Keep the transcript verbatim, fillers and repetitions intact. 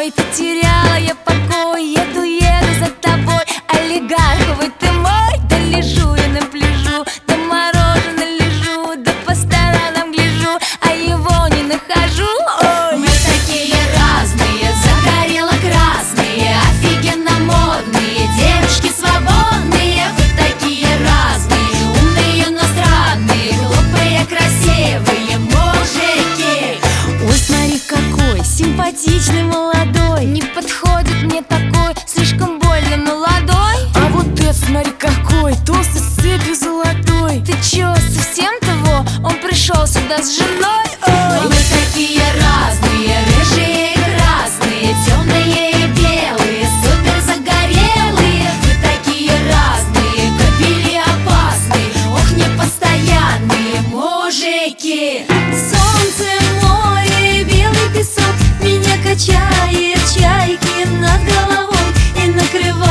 Ой, потеряла я покой, еду, еду за тобой. Олигарховый ты мой, да лежу я на пляжу, да мороженое лежу, да по сторонам гляжу, а его не нахожу. Ой. Мы такие разные, загорело-красные, офигенно модные, девушки свободные. Вы такие разные, умные, но странные, глупые, красивые мужики. Ой, смотри какой симпатичный молодой, не подходит мне такой, слишком больно молодой. А вот это смотри какой, толстый с цепью золотой. Ты чё, совсем того? Он пришел сюда с женой. Ой. Мы такие разные, рыжие и красные, темные и белые, супер загорелые. Вы такие разные, кобели опасные, ох, непостоянные мужики. Солнце, море, белый песок, меня качает, чайки над головой и накрывает.